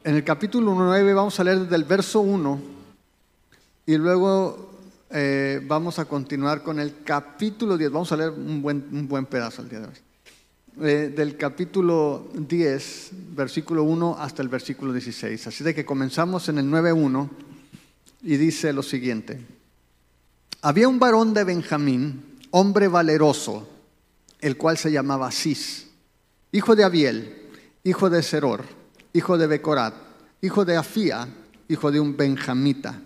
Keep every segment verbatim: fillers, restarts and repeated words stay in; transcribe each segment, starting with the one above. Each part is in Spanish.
En el capítulo nueve vamos a leer desde el verso uno y luego eh, vamos a continuar con el capítulo diez. Vamos a leer un buen, un buen pedazo el día de hoy. Eh, del capítulo diez, versículo uno hasta el versículo dieciséis. Así de que comenzamos en el nueve uno y dice lo siguiente. Había un varón de Benjamín, hombre valeroso, el cual se llamaba Cis, hijo de Abiel, hijo de Seror, hijo de Becorat, hijo de Afía, hijo de un benjamita.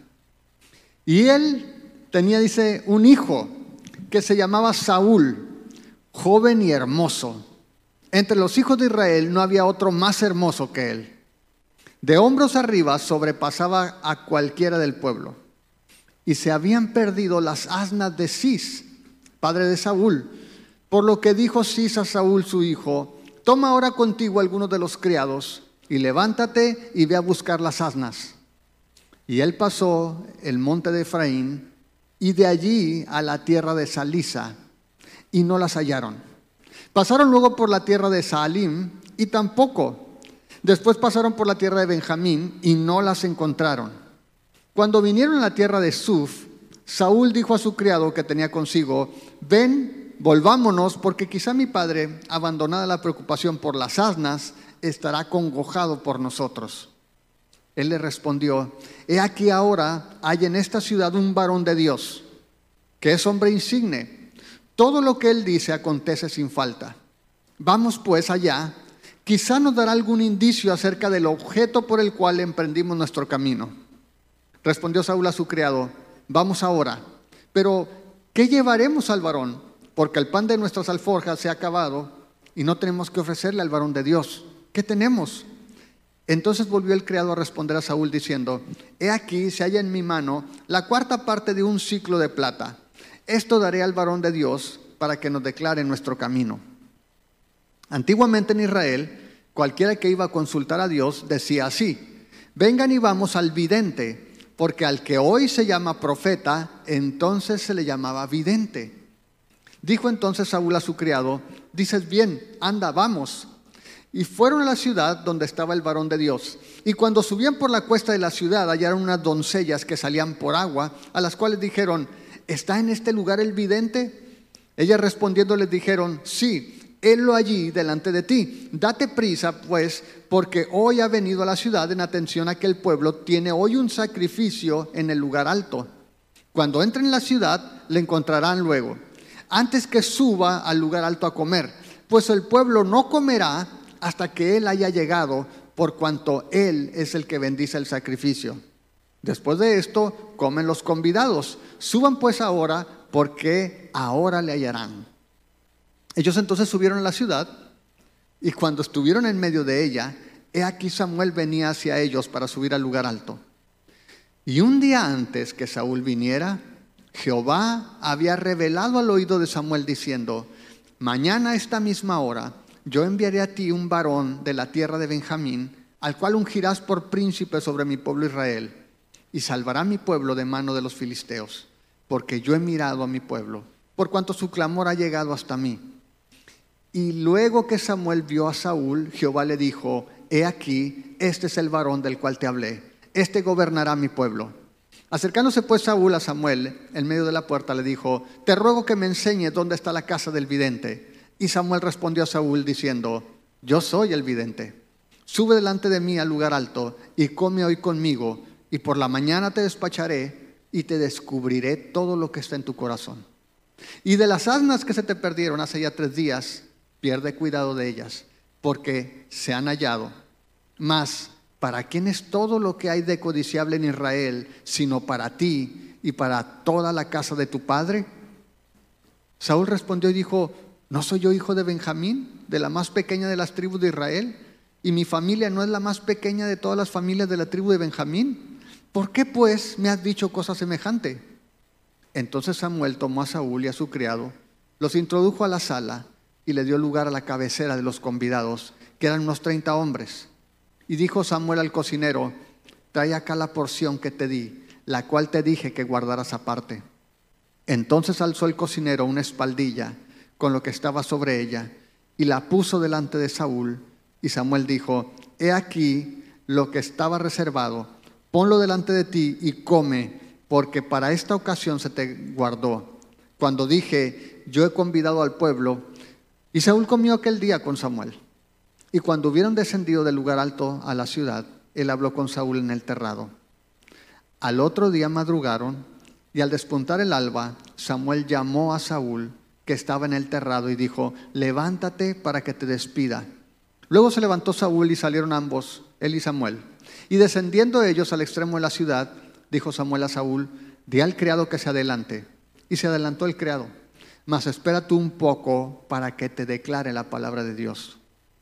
Y él tenía, dice, un hijo que se llamaba Saúl, joven y hermoso. Entre los hijos de Israel no había otro más hermoso que él. De hombros arriba sobrepasaba a cualquiera del pueblo. Y se habían perdido las asnas de Cis, padre de Saúl. Por lo que dijo Cis a Saúl su hijo: toma ahora contigo algunos de los criados y levántate y ve a buscar las asnas. Y él pasó el monte de Efraín y de allí a la tierra de Salisa, y no las hallaron. Pasaron luego por la tierra de Saalim y tampoco. Después pasaron por la tierra de Benjamín y no las encontraron. Cuando vinieron a la tierra de Suf, Saúl dijo a su criado que tenía consigo: ven, volvámonos, porque quizá mi padre, abandonada la preocupación por las asnas, estará congojado por nosotros. Él le respondió: he aquí ahora hay en esta ciudad un varón de Dios, que es hombre insigne. Todo lo que él dice acontece sin falta. Vamos pues allá, quizá nos dará algún indicio acerca del objeto por el cual emprendimos nuestro camino. Respondió Saúl a su criado: vamos ahora, pero ¿qué llevaremos al varón? Porque el pan de nuestras alforjas se ha acabado y no tenemos que ofrecerle al varón de Dios. ¿Qué tenemos? Entonces volvió el criado a responder a Saúl diciendo: he aquí se halla en mi mano la cuarta parte de un siclo de plata. Esto daré al varón de Dios para que nos declare nuestro camino. Antiguamente en Israel, cualquiera que iba a consultar a Dios decía así: vengan y vamos al vidente, porque al que hoy se llama profeta, entonces se le llamaba vidente. Dijo entonces Saúl a su criado: dices bien, anda, vamos. Y fueron a la ciudad donde estaba el varón de Dios. Y cuando subían por la cuesta de la ciudad, hallaron unas doncellas que salían por agua, a las cuales dijeron: ¿está en este lugar el vidente? Ellas respondiendo les dijeron: sí, helo allí delante de ti. Date prisa, pues, porque hoy ha venido a la ciudad en atención a que el pueblo tiene hoy un sacrificio en el lugar alto. Cuando entre en la ciudad, le encontrarán luego, antes que suba al lugar alto a comer, pues el pueblo no comerá hasta que él haya llegado, por cuanto él es el que bendice el sacrificio. Después de esto, comen los convidados. Suban pues ahora, porque ahora le hallarán. Ellos entonces subieron a la ciudad, y cuando estuvieron en medio de ella, he aquí Samuel venía hacia ellos para subir al lugar alto. Y un día antes que Saúl viniera, Jehová había revelado al oído de Samuel diciendo: mañana a esta misma hora yo enviaré a ti un varón de la tierra de Benjamín, al cual ungirás por príncipe sobre mi pueblo Israel, y salvará mi pueblo de mano de los filisteos, porque yo he mirado a mi pueblo, por cuanto su clamor ha llegado hasta mí. Y luego que Samuel vio a Saúl, Jehová le dijo: he aquí, este es el varón del cual te hablé, este gobernará mi pueblo. Acercándose pues Saúl a Samuel, en medio de la puerta, le dijo: te ruego que me enseñes dónde está la casa del vidente. Y Samuel respondió a Saúl diciendo: yo soy el vidente. Sube delante de mí al lugar alto y come hoy conmigo, y por la mañana te despacharé y te descubriré todo lo que está en tu corazón. Y de las asnas que se te perdieron hace ya tres días, pierde cuidado de ellas, porque se han hallado. Mas, ¿para quién es todo lo que hay de codiciable en Israel, sino para ti y para toda la casa de tu padre? Saúl respondió y dijo: ¿no soy yo hijo de Benjamín, de la más pequeña de las tribus de Israel? ¿Y mi familia no es la más pequeña de todas las familias de la tribu de Benjamín? ¿Por qué pues me has dicho cosa semejante? Entonces Samuel tomó a Saúl y a su criado, los introdujo a la sala y le dio lugar a la cabecera de los convidados, que eran unos treinta hombres. Y dijo Samuel al cocinero: trae acá la porción que te di, la cual te dije que guardaras aparte. Entonces alzó el cocinero una espaldilla con lo que estaba sobre ella, y la puso delante de Saúl. Y Samuel dijo: he aquí lo que estaba reservado, ponlo delante de ti y come, porque para esta ocasión se te guardó. Cuando dije, yo he convidado al pueblo, y Saúl comió aquel día con Samuel. Y cuando hubieron descendido del lugar alto a la ciudad, él habló con Saúl en el terrado. Al otro día madrugaron, y al despuntar el alba, Samuel llamó a Saúl, que estaba en el terrado, y dijo, levántate para que te despida. Luego se levantó Saúl y salieron ambos, él y Samuel. Y descendiendo ellos al extremo de la ciudad, dijo Samuel a Saúl, di al criado que se adelante. Y se adelantó el criado. Mas espera tú un poco para que te declare la palabra de Dios.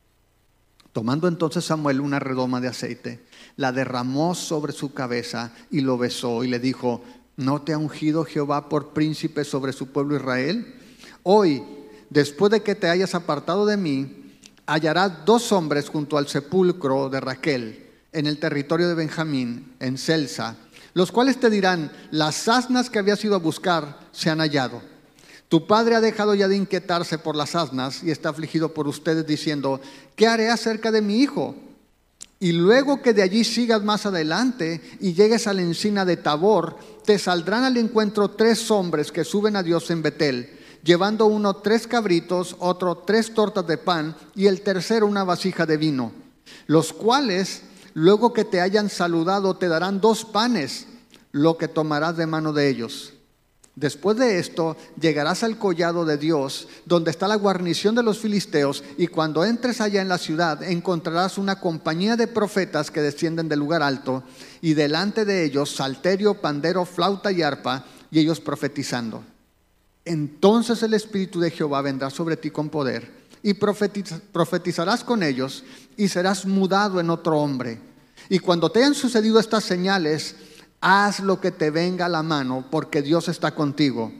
Tomando entonces Samuel una redoma de aceite, la derramó sobre su cabeza y lo besó y le dijo, ¿no te ha ungido Jehová por príncipe sobre su pueblo Israel? Hoy, después de que te hayas apartado de mí, hallarás dos hombres junto al sepulcro de Raquel, en el territorio de Benjamín, en Selsa, los cuales te dirán, las asnas que habías ido a buscar se han hallado. Tu padre ha dejado ya de inquietarse por las asnas y está afligido por ustedes diciendo, ¿qué haré acerca de mi hijo? Y luego que de allí sigas más adelante y llegues a la encina de Tabor, te saldrán al encuentro tres hombres que suben a Dios en Betel, llevando uno tres cabritos, otro tres tortas de pan y el tercero una vasija de vino, los cuales, luego que te hayan saludado, te darán dos panes, lo que tomarás de mano de ellos. Después de esto, llegarás al collado de Dios, donde está la guarnición de los filisteos, y cuando entres allá en la ciudad, encontrarás una compañía de profetas que descienden del lugar alto, y delante de ellos salterio, pandero, flauta y arpa, y ellos profetizando. Entonces el Espíritu de Jehová vendrá sobre ti con poder, y profetiz- profetizarás con ellos, y serás mudado en otro hombre. Y cuando te hayan sucedido estas señales, haz lo que te venga a la mano, porque Dios está contigo.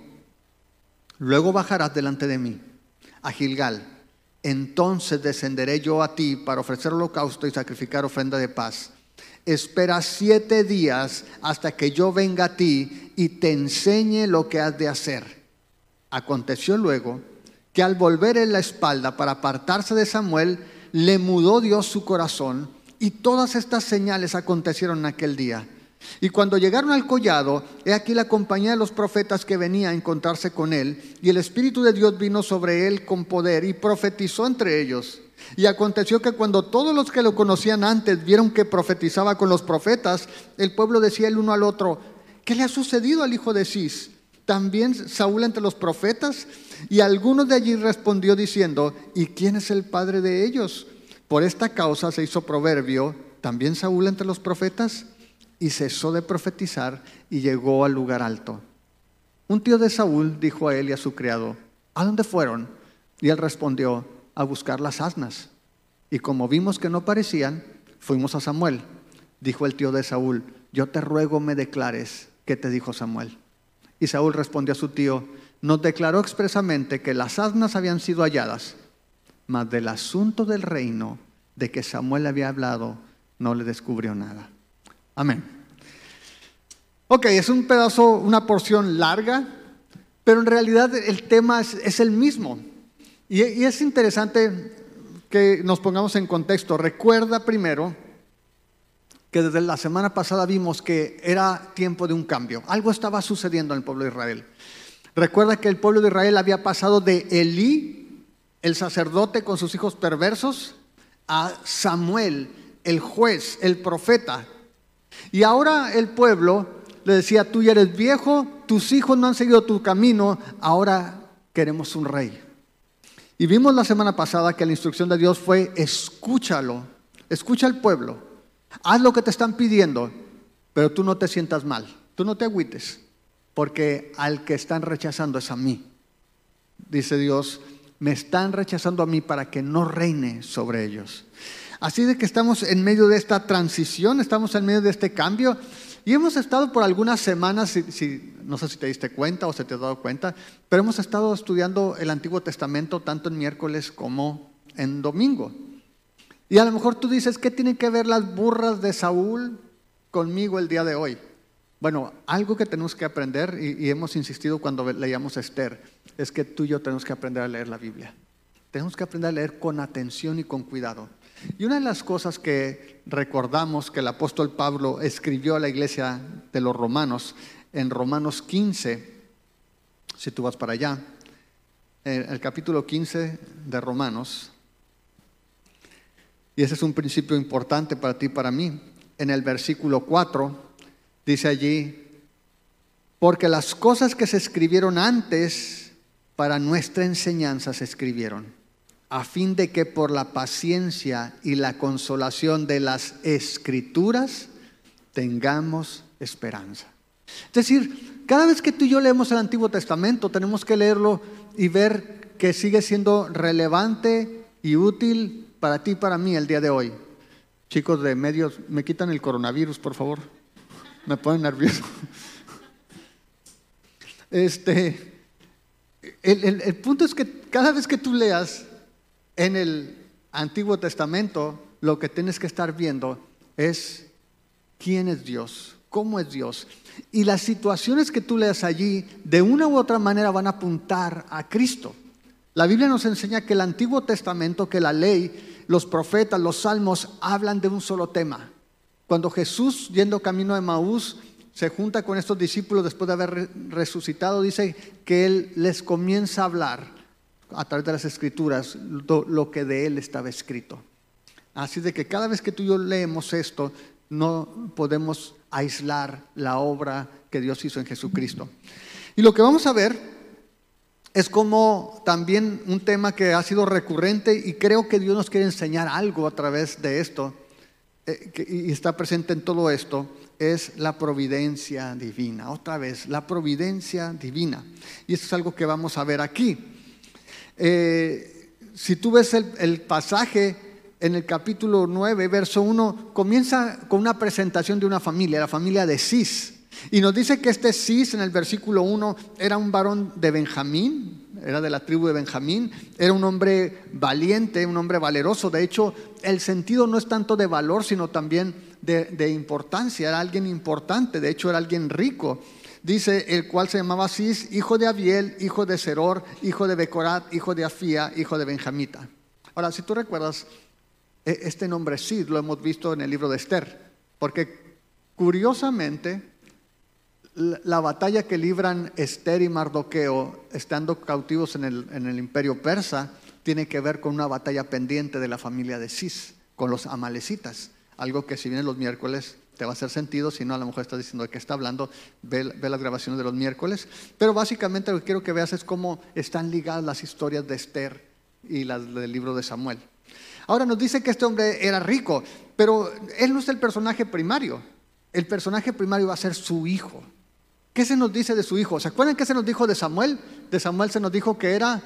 Luego bajarás delante de mí a Gilgal. Entonces descenderé yo a ti para ofrecer holocausto y sacrificar ofrenda de paz. Espera siete días hasta que yo venga a ti y te enseñe lo que has de hacer. Aconteció luego que al volver en la espalda para apartarse de Samuel, le mudó Dios su corazón, y todas estas señales acontecieron en aquel día. Y cuando llegaron al collado, he aquí la compañía de los profetas que venía a encontrarse con él, y el Espíritu de Dios vino sobre él con poder y profetizó entre ellos. Y aconteció que cuando todos los que lo conocían antes vieron que profetizaba con los profetas, el pueblo decía el uno al otro, ¿qué le ha sucedido al hijo de Cis? ¿También Saúl entre los profetas? Y algunos de allí respondió diciendo, ¿y quién es el padre de ellos? Por esta causa se hizo proverbio, ¿también Saúl entre los profetas? Y cesó de profetizar y llegó al lugar alto. Un tío de Saúl dijo a él y a su criado, ¿a dónde fueron? Y él respondió, a buscar las asnas. Y como vimos que no parecían, fuimos a Samuel. Dijo el tío de Saúl, yo te ruego me declares qué te dijo Samuel. Y Saúl respondió a su tío, nos declaró expresamente que las asnas habían sido halladas, mas del asunto del reino de que Samuel había hablado, no le descubrió nada. Amén. Ok, es un pedazo, una porción larga, pero en realidad el tema es, es el mismo. Y, y es interesante que nos pongamos en contexto. Recuerda primero que desde la semana pasada vimos que era tiempo de un cambio. Algo estaba sucediendo en el pueblo de Israel. Recuerda que el pueblo de Israel había pasado de Elí, el sacerdote con sus hijos perversos, a Samuel, el juez, el profeta. Y ahora el pueblo le decía, tú ya eres viejo, tus hijos no han seguido tu camino, ahora queremos un rey. Y vimos la semana pasada que la instrucción de Dios fue, escúchalo, escucha al pueblo, haz lo que te están pidiendo, pero tú no te sientas mal, tú no te agüites, porque al que están rechazando es a mí. Dice Dios, me están rechazando a mí para que no reine sobre ellos. Así de que estamos en medio de esta transición, estamos en medio de este cambio y hemos estado por algunas semanas, si, si, no sé si te diste cuenta o se te has dado cuenta, pero hemos estado estudiando el Antiguo Testamento tanto en miércoles como en domingo. Y a lo mejor tú dices, ¿qué tienen que ver las burras de Saúl conmigo el día de hoy? Bueno, algo que tenemos que aprender y, y hemos insistido cuando leíamos Esther, es que tú y yo tenemos que aprender a leer la Biblia. Tenemos que aprender a leer con atención y con cuidado. Y una de las cosas que recordamos que el apóstol Pablo escribió a la iglesia de los romanos, en Romanos quince, si tú vas para allá, el capítulo quince de Romanos, y ese es un principio importante para ti y para mí. En el versículo cuatro dice allí: porque las cosas que se escribieron antes para nuestra enseñanza se escribieron, a fin de que por la paciencia y la consolación de las Escrituras tengamos esperanza. Es decir, cada vez que tú y yo leemos el Antiguo Testamento, tenemos que leerlo y ver que sigue siendo relevante y útil para ti y para mí el día de hoy. Chicos de medios, ¿me quitan el coronavirus, por favor? Me ponen nervioso. Este, el, el, el punto es que cada vez que tú leas en el Antiguo Testamento, lo que tienes que estar viendo es quién es Dios, cómo es Dios. Y las situaciones que tú leas allí, de una u otra manera van a apuntar a Cristo. La Biblia nos enseña que el Antiguo Testamento, que la ley, los profetas, los salmos, hablan de un solo tema. Cuando Jesús, yendo camino de Emaús, se junta con estos discípulos después de haber resucitado, dice que Él les comienza a hablar a través de las Escrituras lo, lo que de Él estaba escrito. Así de que cada vez que tú y yo leemos esto, no podemos aislar la obra que Dios hizo en Jesucristo. Y lo que vamos a ver es como también un tema que ha sido recurrente, y creo que Dios nos quiere enseñar algo a través de esto, eh, que, y está presente en todo esto, es la providencia divina. Otra vez, la providencia divina. Y esto es algo que vamos a ver aquí. Eh, si tú ves el, el pasaje en el capítulo nueve, verso uno, comienza con una presentación de una familia, la familia de Cis. Y nos dice que este Cis, en el versículo uno, era un varón de Benjamín, era de la tribu de Benjamín, era un hombre valiente, un hombre valeroso. De hecho, el sentido no es tanto de valor, sino también de, de importancia. Era alguien importante, de hecho era alguien rico. Dice, el cual se llamaba Cis, hijo de Abiel, hijo de Seror, hijo de Becorat, hijo de Afía, hijo de Benjamita. Ahora, si tú recuerdas, este nombre Cis lo hemos visto en el libro de Esther, porque curiosamente la batalla que libran Esther y Mardoqueo estando cautivos en el, en el imperio persa tiene que ver con una batalla pendiente de la familia de Cis con los amalecitas, algo que si vienes los miércoles te va a hacer sentido. Si no, a lo mejor estás diciendo de qué está hablando, ve, ve las grabaciones de los miércoles. Pero básicamente lo que quiero que veas es cómo están ligadas las historias de Esther y las del libro de Samuel. Ahora nos dice que este hombre era rico, pero él no es el personaje primario. El personaje primario va a ser su hijo. ¿Qué se nos dice de su hijo? ¿Se acuerdan qué se nos dijo de Samuel? De Samuel se nos dijo que era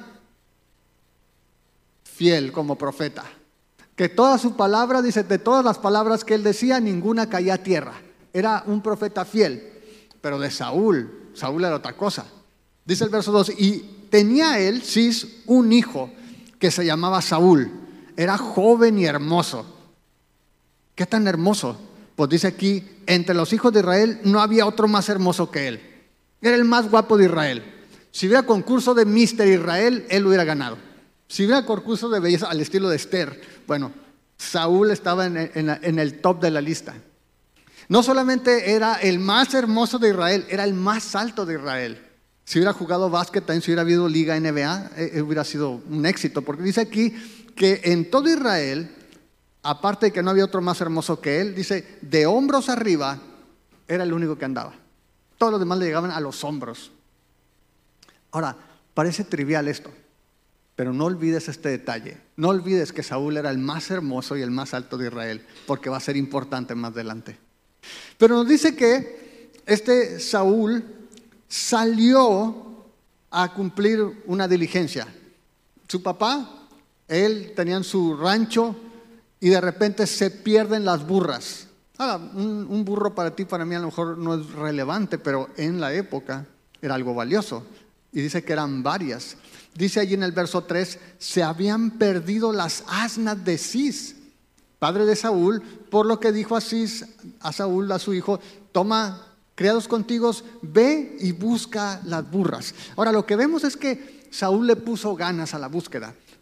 fiel como profeta. Que toda su palabra, dice, de todas las palabras que él decía, ninguna caía a tierra. Era un profeta fiel. Pero de Saúl, Saúl era otra cosa. Dice el verso dos, y tenía él, Cis, un hijo que se llamaba Saúl. Era joven y hermoso. ¿Qué tan hermoso? Pues dice aquí, entre los hijos de Israel no había otro más hermoso que él. Era el más guapo de Israel. Si hubiera concurso de míster Israel, él hubiera ganado. Si hubiera concurso de belleza al estilo de Esther, bueno, Saúl estaba en, en, en el top de la lista. No solamente era el más hermoso de Israel, era el más alto de Israel. Si hubiera jugado básquet, también si hubiera habido liga N B A, eh, hubiera sido un éxito. Porque dice aquí que en todo Israel, aparte de que no había otro más hermoso que él, dice, de hombros arriba, era el único que andaba. Todos los demás le llegaban a los hombros. Ahora, parece trivial esto, pero no olvides este detalle. No olvides que Saúl era el más hermoso y el más alto de Israel, porque va a ser importante más adelante. Pero nos dice que este Saúl salió a cumplir una diligencia. Su papá, él tenían su rancho, y de repente se pierden las burras. Ahora, un, un burro para ti, para mí a lo mejor no es relevante, pero en la época era algo valioso. Y dice que eran varias. Dice allí en el verso tres, se habían perdido las asnas de Cis, padre de Saúl, por lo que dijo a Cis, a Saúl, a su hijo, toma criados contigo, ve y busca las burras. Ahora, lo que vemos es que Saúl le puso ganas a la búsqueda.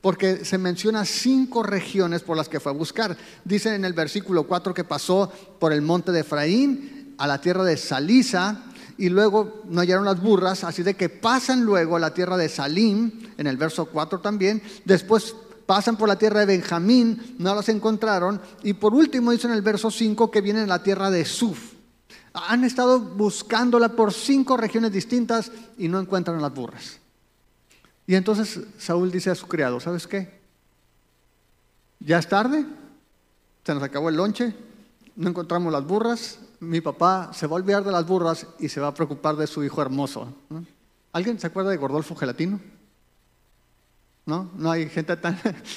porque se menciona cinco regiones por las que fue a buscar. Dice en el versículo cuatro que pasó por el monte de Efraín a la tierra de Salisa, y luego no hallaron las burras, así de que pasan luego a la tierra de Salim, en el verso cuatro también. Después pasan por la tierra de Benjamín, no las encontraron, y por último dice en el verso cinco que vienen a la tierra de Suf. Han estado buscándola por cinco regiones distintas y no encuentran las burras. Y entonces Saúl dice a su criado: ¿sabes qué? Ya es tarde, se nos acabó el lonche, no encontramos las burras, mi papá se va a olvidar de las burras y se va a preocupar de su hijo hermoso, ¿no? ¿Alguien se acuerda de Gordolfo Gelatino? ¿No? No hay gente tan...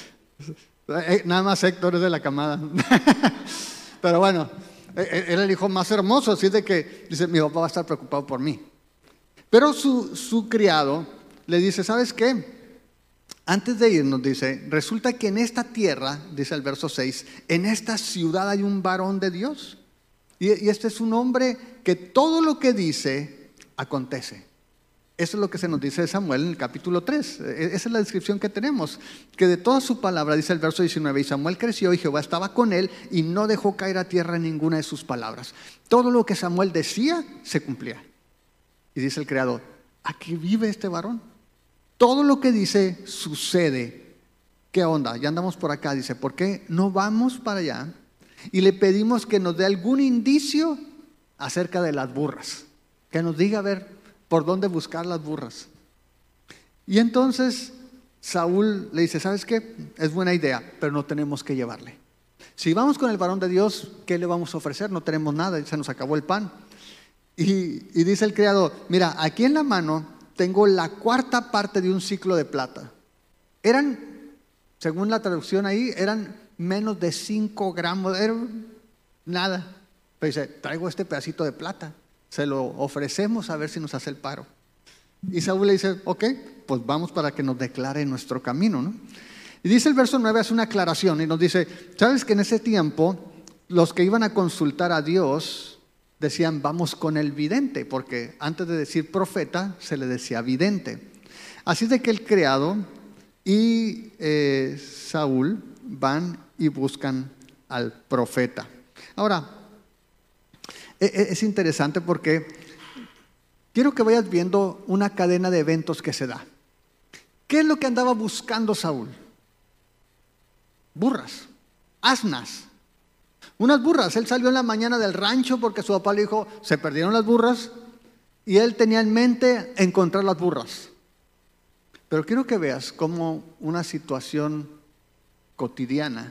Nada más Héctor es de la camada. Pero bueno, era el hijo más hermoso, así de que dice: mi papá va a estar preocupado por mí. Pero su, su criado le dice: ¿sabes qué? Antes de irnos, dice, resulta que en esta tierra, dice el verso seis, en esta ciudad hay un varón de Dios. Y, y este es un hombre que todo lo que dice, acontece. Eso es lo que se nos dice de Samuel en el capítulo tres. Esa es la descripción que tenemos, que de toda su palabra, dice el verso diecinueve, y Samuel creció y Jehová estaba con él y no dejó caer a tierra ninguna de sus palabras. Todo lo que Samuel decía se cumplía. Y dice el creador: aquí vive este varón. Todo lo que dice sucede. ¿Qué onda? Ya andamos por acá. Dice: ¿por qué no vamos para allá y le pedimos que nos dé algún indicio acerca de las burras? Que nos diga a ver por dónde buscar las burras. Y entonces Saúl le dice: ¿sabes qué? Es buena idea, pero no tenemos que llevarle. Si vamos con el varón de Dios, ¿qué le vamos a ofrecer? No tenemos nada, se nos acabó el pan. Y, y dice el criado: mira, aquí en la mano tengo la cuarta parte de un ciclo de plata. Eran, según la traducción ahí, eran menos de cinco gramos, era nada. Pero dice: traigo este pedacito de plata, se lo ofrecemos a ver si nos hace el paro. Y Saúl le dice: ok, pues vamos para que nos declare nuestro camino, ¿no? Y dice el verso nueve, hace una aclaración y nos dice: ¿sabes que en ese tiempo los que iban a consultar a Dios decían: vamos con el vidente? Porque antes de decir profeta se le decía vidente. Así de que el criado y eh, Saúl van y buscan al profeta. Ahora, es interesante porque quiero que vayas viendo una cadena de eventos que se da. ¿Qué es lo que andaba buscando Saúl? Burras, asnas, unas burras. Él salió en la mañana del rancho porque su papá le dijo: se perdieron las burras, y él tenía en mente encontrar las burras. Pero quiero que veas cómo una situación cotidiana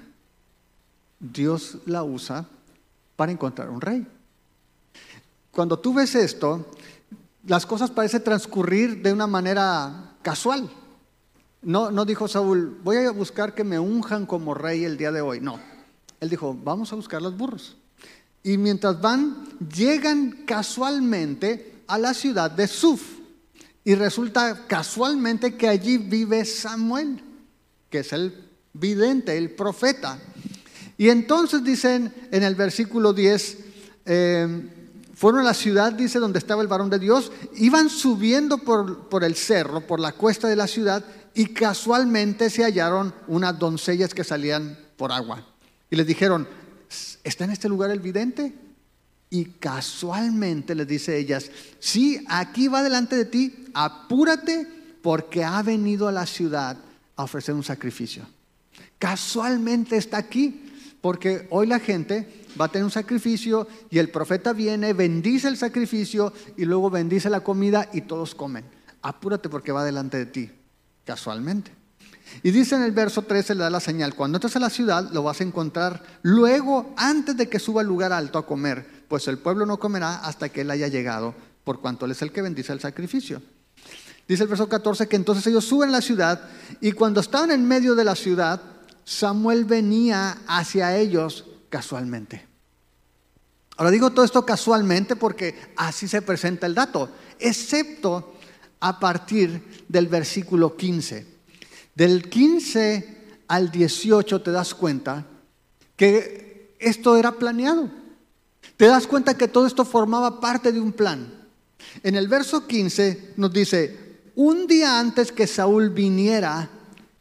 Dios la usa para encontrar un rey. Cuando tú ves esto, las cosas parecen transcurrir de una manera casual. No, no dijo Saúl: voy a buscar que me unjan como rey el día de hoy. No, él dijo: vamos a buscar las burras. Y mientras van, llegan casualmente a la ciudad de Suf. Y resulta casualmente que allí vive Samuel, que es el vidente, el profeta. Y entonces dicen en el versículo diez, eh, fueron a la ciudad, dice, donde estaba el varón de Dios. Iban subiendo por, por el cerro, por la cuesta de la ciudad, y casualmente se hallaron unas doncellas que salían por agua. Y les dijeron: ¿está en este lugar el vidente? Y casualmente les dice ellas: sí, aquí va delante de ti, apúrate, porque ha venido a la ciudad a ofrecer un sacrificio. Casualmente está aquí, porque hoy la gente va a tener un sacrificio y el profeta viene, bendice el sacrificio y luego bendice la comida y todos comen. Apúrate porque va delante de ti, casualmente. Y dice en el verso trece, le da la señal: cuando entres a la ciudad lo vas a encontrar luego, antes de que suba al lugar alto a comer, pues el pueblo no comerá hasta que él haya llegado, por cuanto él es el que bendice el sacrificio. Dice el verso catorce que entonces ellos suben a la ciudad, y cuando estaban en medio de la ciudad, Samuel venía hacia ellos casualmente. Ahora digo todo esto casualmente porque así se presenta el dato, excepto a partir del versículo quince. Del quince al dieciocho te das cuenta que esto era planeado. Te das cuenta que todo esto formaba parte de un plan. En el verso quince nos dice: un día antes que Saúl viniera,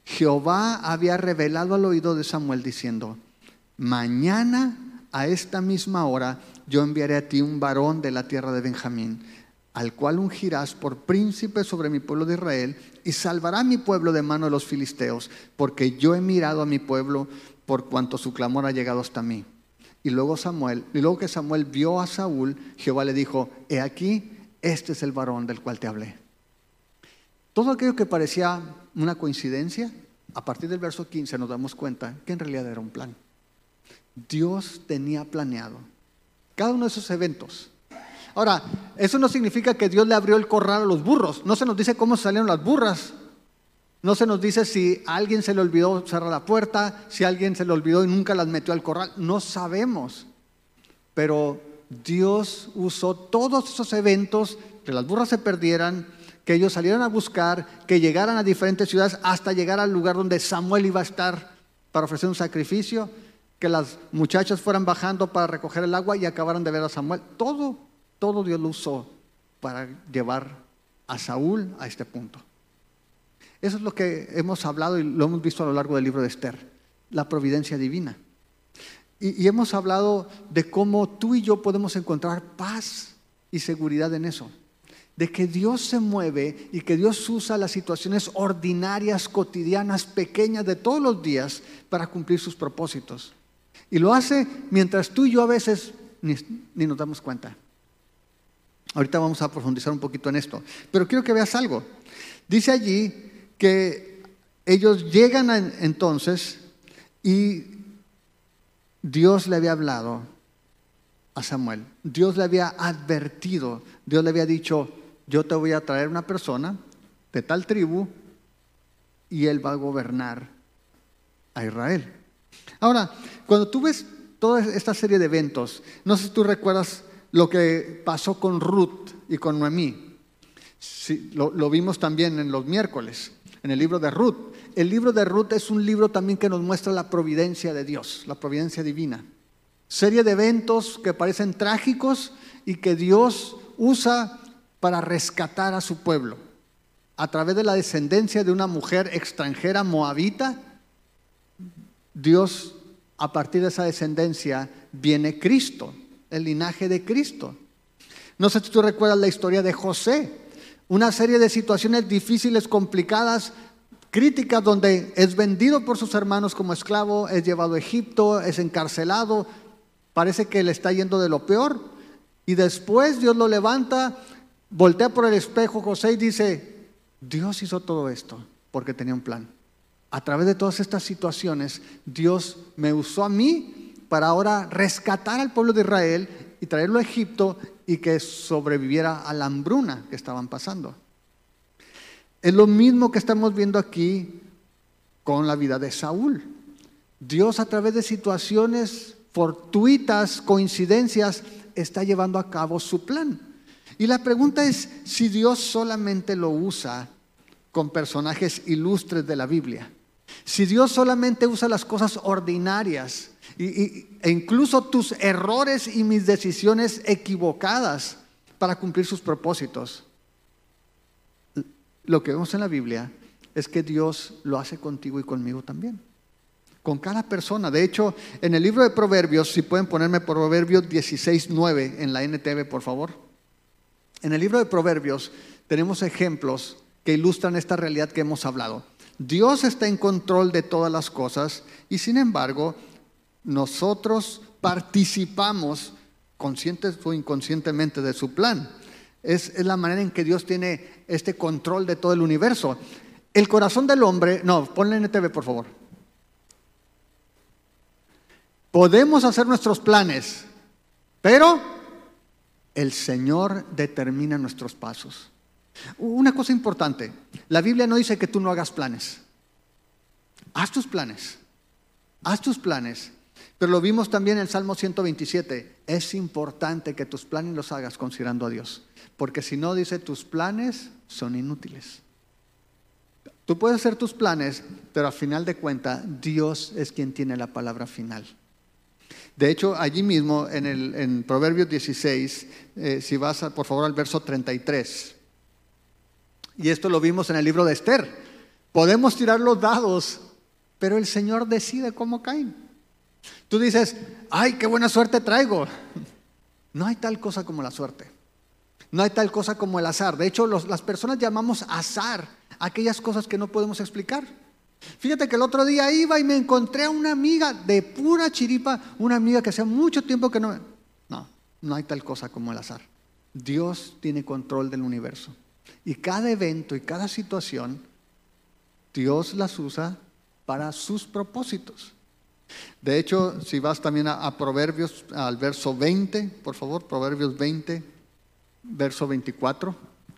Jehová había revelado al oído de Samuel diciendo: mañana a esta misma hora yo enviaré a ti un varón de la tierra de Benjamín, al cual ungirás por príncipe sobre mi pueblo de Israel, y salvará a mi pueblo de mano de los filisteos, porque yo he mirado a mi pueblo por cuanto su clamor ha llegado hasta mí. Y luego Samuel, y luego que Samuel vio a Saúl, Jehová le dijo: he aquí, este es el varón del cual te hablé. Todo aquello que parecía una coincidencia, a partir del verso quince nos damos cuenta que en realidad era un plan. Dios tenía planeado cada uno de esos eventos. Ahora, eso no significa que Dios le abrió el corral a los burros. No se nos dice cómo salieron las burras. No se nos dice si a alguien se le olvidó cerrar la puerta, si a alguien se le olvidó y nunca las metió al corral. No sabemos. Pero Dios usó todos esos eventos, que las burras se perdieran, que ellos salieran a buscar, que llegaran a diferentes ciudades hasta llegar al lugar donde Samuel iba a estar para ofrecer un sacrificio, que las muchachas fueran bajando para recoger el agua y acabaran de ver a Samuel. Todo, todo Dios lo usó para llevar a Saúl a este punto. Eso es lo que hemos hablado y lo hemos visto a lo largo del libro de Esther, la providencia divina. Y, y hemos hablado de cómo tú y yo podemos encontrar paz y seguridad en eso. De que Dios se mueve y que Dios usa las situaciones ordinarias, cotidianas, pequeñas de todos los días para cumplir sus propósitos. Y lo hace mientras tú y yo a veces ni, ni nos damos cuenta. Ahorita vamos a profundizar un poquito en esto. Pero quiero que veas algo. Dice allí que ellos llegan a, entonces y Dios le había hablado a Samuel. Dios le había advertido. Dios le había dicho: yo te voy a traer una persona de tal tribu y él va a gobernar a Israel. Ahora, cuando tú ves toda esta serie de eventos, no sé si tú recuerdas lo que pasó con Ruth y con Noemí. Sí, lo, lo vimos también en los miércoles, en el libro de Ruth. El libro de Ruth es un libro también que nos muestra la providencia de Dios, la providencia divina. Serie de eventos que parecen trágicos y que Dios usa para rescatar a su pueblo. A través de la descendencia de una mujer extranjera moabita, Dios, a partir de esa descendencia, viene Cristo, el linaje de Cristo. No sé si tú recuerdas la historia de José, una serie de situaciones difíciles, complicadas, críticas, donde es vendido por sus hermanos como esclavo, es llevado a Egipto, es encarcelado, parece que le está yendo de lo peor, y después Dios lo levanta, voltea por el espejo José y dice: Dios hizo todo esto porque tenía un plan. A través de todas estas situaciones, Dios me usó a mí para ahora rescatar al pueblo de Israel y traerlo a Egipto y que sobreviviera a la hambruna que estaban pasando. Es lo mismo que estamos viendo aquí con la vida de Saúl. Dios, a través de situaciones fortuitas, coincidencias, está llevando a cabo su plan. Y la pregunta es si Dios solamente lo usa con personajes ilustres de la Biblia. Si Dios solamente usa las cosas ordinarias y, y, e incluso tus errores y mis decisiones equivocadas para cumplir sus propósitos. Lo que vemos en la Biblia es que Dios lo hace contigo y conmigo también. Con cada persona. De hecho, en el libro de Proverbios, si pueden ponerme Proverbios dieciséis nueve en la N T V, por favor. En el libro de Proverbios tenemos ejemplos que ilustran esta realidad que hemos hablado. Dios está en control de todas las cosas y sin embargo nosotros participamos conscientes o inconscientemente de su plan. Es, es la manera en que Dios tiene este control de todo el universo. El corazón del hombre, no, ponle N T V por favor. Podemos hacer nuestros planes, pero el Señor determina nuestros pasos. Una cosa importante, la Biblia no dice que tú no hagas planes. Haz tus planes, haz tus planes. Pero lo vimos también en el Salmo ciento veintisiete. Es importante que tus planes los hagas considerando a Dios. Porque si no, dice, tus planes son inútiles. Tú puedes hacer tus planes, pero al final de cuentas, Dios es quien tiene la palabra final. De hecho, allí mismo en, el, en Proverbios dieciséis, eh, si vas a, por favor al verso treinta y tres. Y esto lo vimos en el libro de Esther. Podemos tirar los dados, pero el Señor decide cómo caen. Tú dices, ay, qué buena suerte traigo. No hay tal cosa como la suerte. No hay tal cosa como el azar. De hecho, los, las personas llamamos azar a aquellas cosas que no podemos explicar. Fíjate que el otro día iba y me encontré a una amiga de pura chiripa, una amiga que hacía mucho tiempo que no... No, no hay tal cosa como el azar. Dios tiene control del universo. Y cada evento y cada situación, Dios las usa para sus propósitos. De hecho, si vas también a, a Proverbios, al verso veinte, por favor, Proverbios veinte, verso veinticuatro.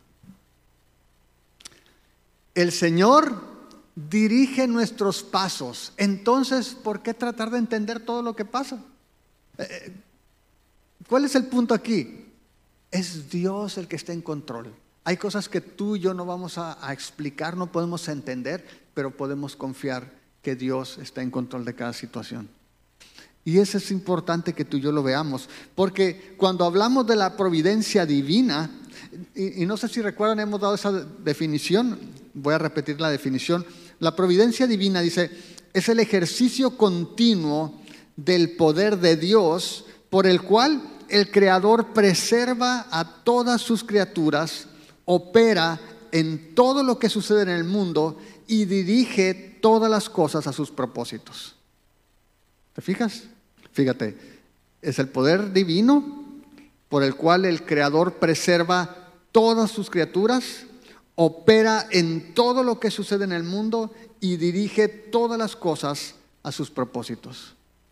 El Señor dirige nuestros pasos. Entonces, ¿por qué tratar de entender todo lo que pasa? Eh, ¿Cuál es el punto aquí? Es Dios el que está en control. Hay cosas que tú y yo no vamos a, a explicar, no podemos entender, pero podemos confiar que Dios está en control de cada situación. Y eso es importante que tú y yo lo veamos, porque cuando hablamos de la providencia divina, y, y no sé si recuerdan, hemos dado esa definición, voy a repetir la definición. La providencia divina, dice, es el ejercicio continuo del poder de Dios por el cual el Creador preserva a todas sus criaturas, opera en todo lo que sucede en el mundo y dirige todas las cosas a sus propósitos. ¿Te fijas? Fíjate, es el poder divino por el cual el Creador preserva todas sus criaturas, opera en todo lo que sucede en el mundo y dirige todas las cosas a sus propósitos.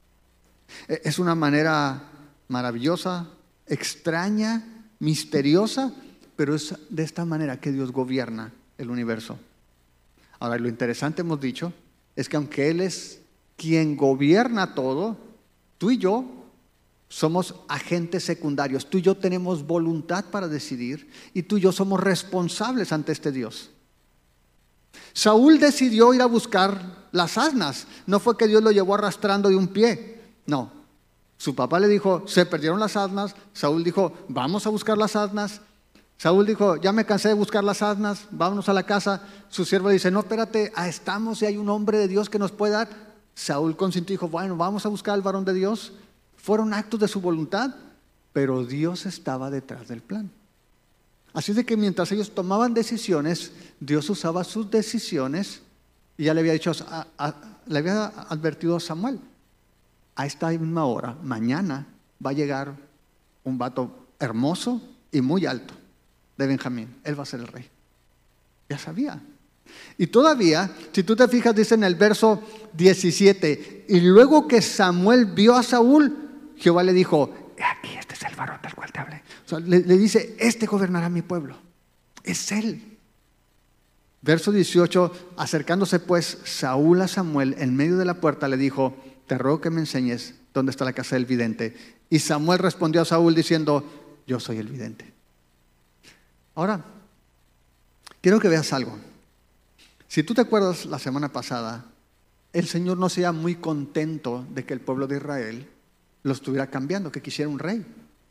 Es una manera maravillosa, extraña, misteriosa, pero es de esta manera que Dios gobierna el universo. Ahora, lo interesante, hemos dicho, es que aunque Él es quien gobierna todo, tú y yo somos agentes secundarios. Tú y yo tenemos voluntad para decidir y tú y yo somos responsables ante este Dios. Saúl decidió ir a buscar las asnas. No fue que Dios lo llevó arrastrando de un pie. No. Su papá le dijo, se perdieron las asnas. Saúl dijo, vamos a buscar las asnas. Saúl dijo, ya me cansé de buscar las asnas, vámonos a la casa. Su siervo dice, no, espérate, ah, estamos y hay un hombre de Dios que nos puede dar. Saúl consintió y dijo, bueno, vamos a buscar al varón de Dios. Fueron actos de su voluntad, pero Dios estaba detrás del plan. Así de que mientras ellos tomaban decisiones, Dios usaba sus decisiones y ya le había dicho, a, a, le había advertido a Samuel, a esta misma hora, mañana, va a llegar un vato hermoso y muy alto de Benjamín. Él va a ser el rey. Ya sabía. Y todavía, si tú te fijas, dice en el verso diecisiete, y luego que Samuel vio a Saúl, Jehová le dijo, aquí este es el varón del cual te hablé. O sea, le, le dice, este gobernará mi pueblo. Es él. Verso dieciocho, acercándose pues Saúl a Samuel en medio de la puerta, le dijo, te ruego que me enseñes dónde está la casa del vidente. Y Samuel respondió a Saúl diciendo, yo soy el vidente. Ahora, quiero que veas algo. Si tú te acuerdas la semana pasada, el Señor no se iba muy contento de que el pueblo de Israel lo estuviera cambiando, que quisiera un rey.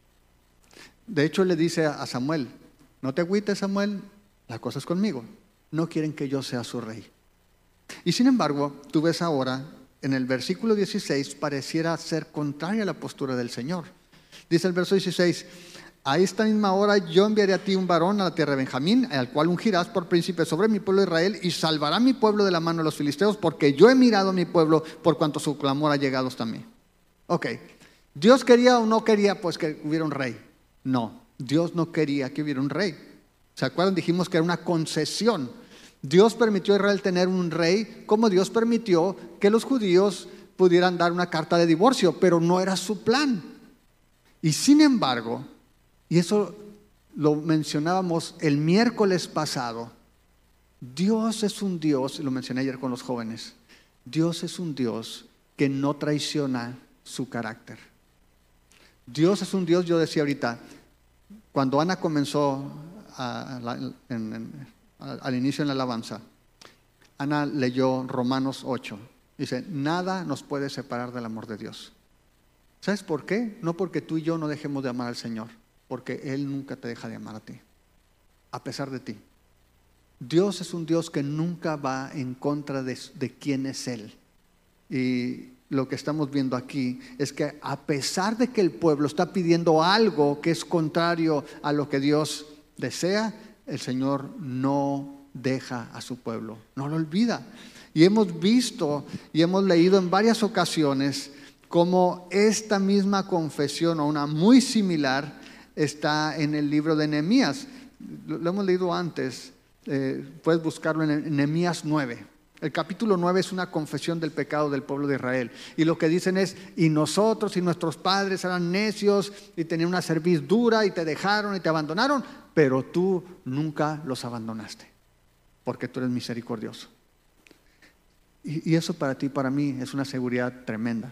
De hecho, le dice a Samuel, no te agüites, Samuel, la cosa es conmigo. No quieren que yo sea su rey. Y sin embargo, tú ves ahora, en el versículo dieciséis, pareciera ser contraria a la postura del Señor. Dice el verso dieciséis, a esta misma hora yo enviaré a ti un varón a la tierra de Benjamín, al cual ungirás por príncipe sobre mi pueblo Israel, y salvará mi pueblo de la mano de los filisteos, porque yo he mirado a mi pueblo por cuanto su clamor ha llegado hasta mí. Ok, ¿Dios quería o no quería pues que hubiera un rey? No, Dios no quería que hubiera un rey. ¿Se acuerdan? Dijimos que era una concesión. Dios permitió a Israel tener un rey, como Dios permitió que los judíos pudieran dar una carta de divorcio, pero no era su plan. Y sin embargo, y eso lo mencionábamos el miércoles pasado, Dios es un Dios, y lo mencioné ayer con los jóvenes, Dios es un Dios que no traiciona su carácter. Dios es un Dios, yo decía ahorita, cuando Ana comenzó a, a, en, en, a, al inicio en la alabanza, Ana leyó Romanos ocho, dice, nada nos puede separar del amor de Dios. ¿Sabes por qué? No porque tú y yo no dejemos de amar al Señor, porque Él nunca te deja de amar a ti, a pesar de ti. Dios es un Dios que nunca va en contra de, de quién es Él. Y lo que estamos viendo aquí es que a pesar de que el pueblo está pidiendo algo que es contrario a lo que Dios desea, el Señor no deja a su pueblo, no lo olvida. Y hemos visto y hemos leído en varias ocasiones cómo esta misma confesión, o una muy similar, está en el libro de Nehemías. Lo hemos leído antes. Eh, puedes buscarlo en Nehemías nueve. El capítulo nueve es una confesión del pecado del pueblo de Israel. Y lo que dicen es: y nosotros y nuestros padres eran necios y tenían una cerviz dura y te dejaron y te abandonaron, pero tú nunca los abandonaste, porque tú eres misericordioso. Y, y eso para ti y para mí es una seguridad tremenda.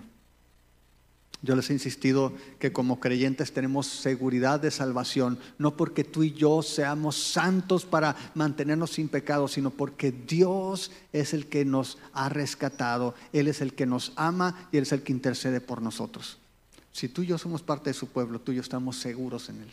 Yo les he insistido que como creyentes tenemos seguridad de salvación, no porque tú y yo seamos santos para mantenernos sin pecado, sino porque Dios es el que nos ha rescatado, Él es el que nos ama y Él es el que intercede por nosotros. Si tú y yo somos parte de su pueblo, tú y yo estamos seguros en Él.